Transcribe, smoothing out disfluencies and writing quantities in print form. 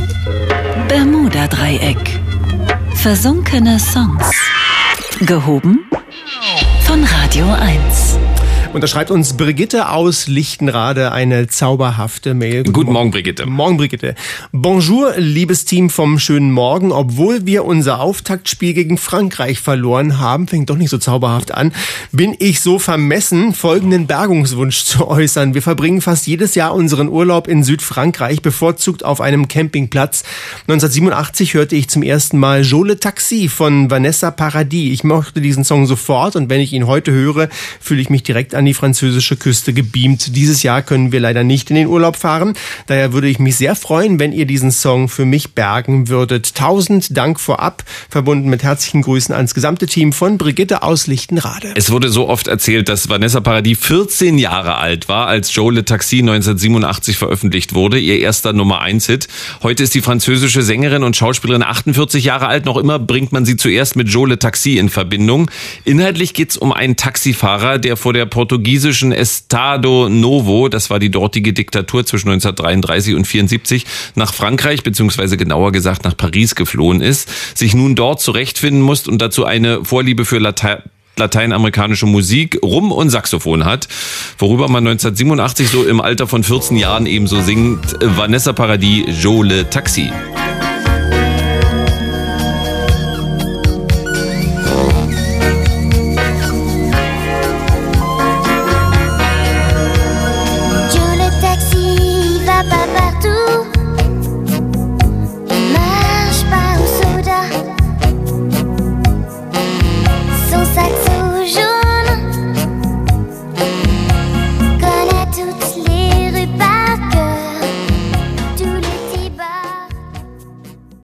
Bermuda-Dreieck. Versunkene Songs. Gehoben von Radio 1. Und da schreibt uns Brigitte aus Lichtenrade eine zauberhafte Mail. Guten Morgen, Brigitte. Morgen, Brigitte. Bonjour, liebes Team vom schönen Morgen. Obwohl wir unser Auftaktspiel gegen Frankreich verloren haben, fängt doch nicht so zauberhaft an, bin ich so vermessen, folgenden Bergungswunsch zu äußern. Wir verbringen fast jedes Jahr unseren Urlaub in Südfrankreich, bevorzugt auf einem Campingplatz. 1987 hörte ich zum ersten Mal Je le Taxi von Vanessa Paradis. Ich mochte diesen Song sofort und wenn ich ihn heute höre, fühle ich mich direkt an die französische Küste gebeamt. Dieses Jahr können wir leider nicht in den Urlaub fahren. Daher würde ich mich sehr freuen, wenn ihr diesen Song für mich bergen würdet. 1000 Dank vorab, verbunden mit herzlichen Grüßen ans gesamte Team von Brigitte aus Lichtenrade. Es wurde so oft erzählt, dass Vanessa Paradis 14 Jahre alt war, als Je le Taxi 1987 veröffentlicht wurde, ihr erster Nummer-1-Hit. Heute ist die französische Sängerin und Schauspielerin 48 Jahre alt. Noch immer bringt man sie zuerst mit Je le Taxi in Verbindung. Inhaltlich geht es um einen Taxifahrer, der vor der portugiesischen Estado Novo, das war die dortige Diktatur zwischen 1933 und 1974, nach Frankreich, beziehungsweise genauer gesagt nach Paris geflohen ist, sich nun dort zurechtfinden muss und dazu eine Vorliebe für lateinamerikanische Musik, Rum und Saxophon hat, worüber man 1987 so im Alter von 14 Jahren ebenso singt, Vanessa Paradis, Je le Taxi.